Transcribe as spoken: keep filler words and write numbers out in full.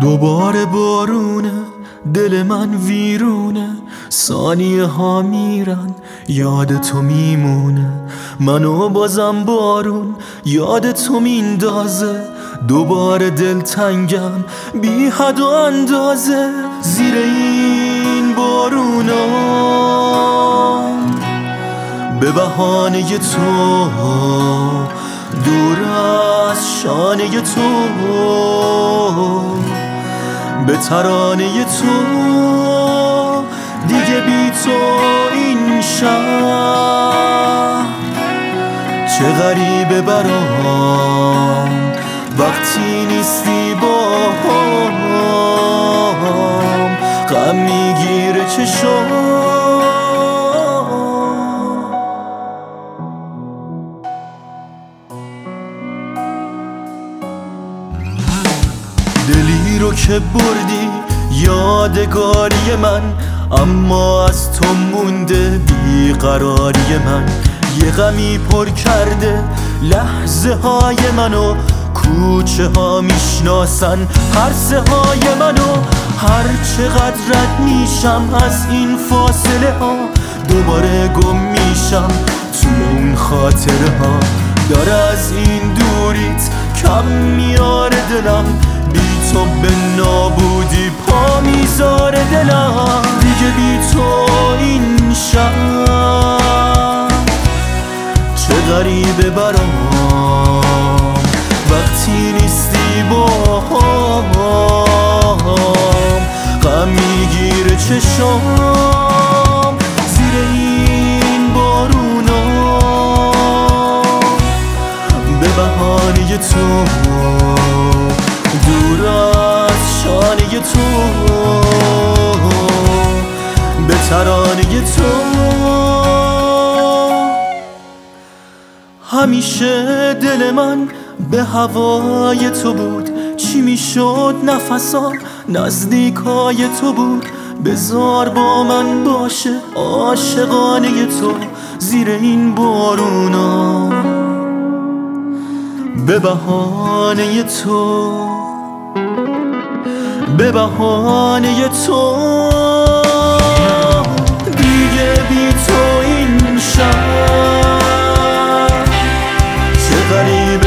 دوباره بارونه، دل من ویرونه، ثانیه ها میرن، یاد تو میمونه. منو بازم بارون یاد تو میندازه، دوباره دلتنگم بی حد و اندازه. زیر این بارونا به بهانه تو، دور از شانه تو، به ترانه تو، دیگه بی تو این شهر چه غریبه برام وقتی نیستی با هم، غم میگیره چشام. دلی رو که بردی یادگاری من، اما از تو مونده بیقراری من. یه غمی پر کرده لحظه های منو، کوچه ها میشناسن پرسه های منو. هر چقدر رد میشم از این فاصله ها، دوباره گم میشم تو اون خاطره ها. داره از این دوریت کم میاره دلم، بی تو به نابودی پا میذاره دلم. دیگه بی تو این شهر چه غریبه برام وقتی نیستی با هم، غم میگیره چشام. زیر این بارونا به بهانه تو، دور از شانه تو، به ترانه تو. همیشه دل من به هوای تو بود، چی میشد نفسام نزدیکای تو بود. بذار با من باشه عاشقانه تو، زیر این بارونا به بهانه تو، به بهانه تو. دیگه بی تو این شهر چه غریبه